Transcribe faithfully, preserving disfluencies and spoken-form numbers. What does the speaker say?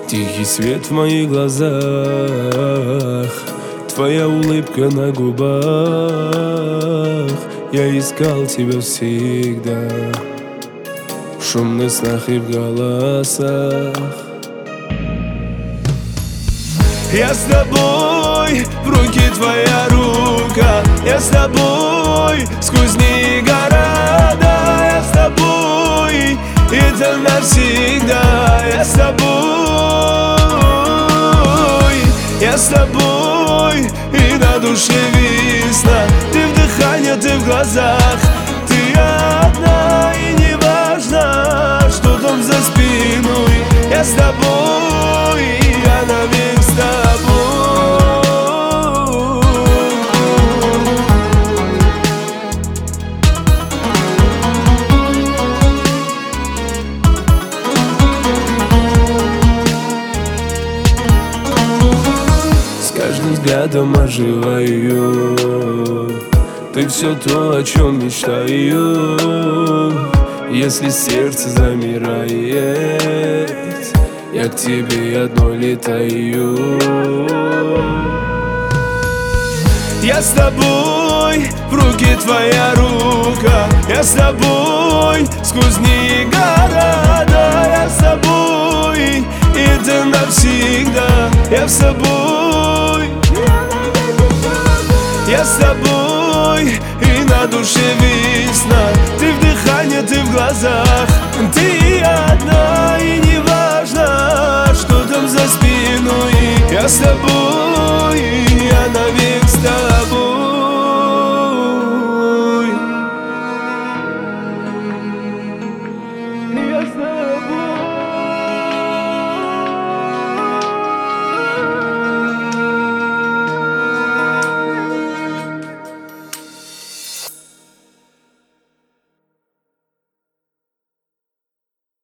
Тихий свет в моих глазах, твоя улыбка на губах. Я искал тебя всегда, в шумных снах и в голосах. Я с тобой, в руке твоя рука. Я с тобой, сквозь дни и города. Я с тобой, это навсегда. Я с тобой, я с тобой, и на душе весна. Ты в дыхании, ты в глазах, ты одна, и не важно, что там за спиной. Я с тобой, и я навек с тобой. С каждым взглядом оживаю. Ты все то, о чем мечтаю. Если сердце замирает, я к тебе одной летаю. Я с тобой, в руке твоя рука. Я с тобой, сквозь дни и города. Я с тобой, и это навсегда. Я с тобой, я с тобой, и на душе весна. Ты в дыхании, ты в глазах, ты одна, и не важно, что там за спиной. Я с тобой, я навек с тобой. Я с тобой.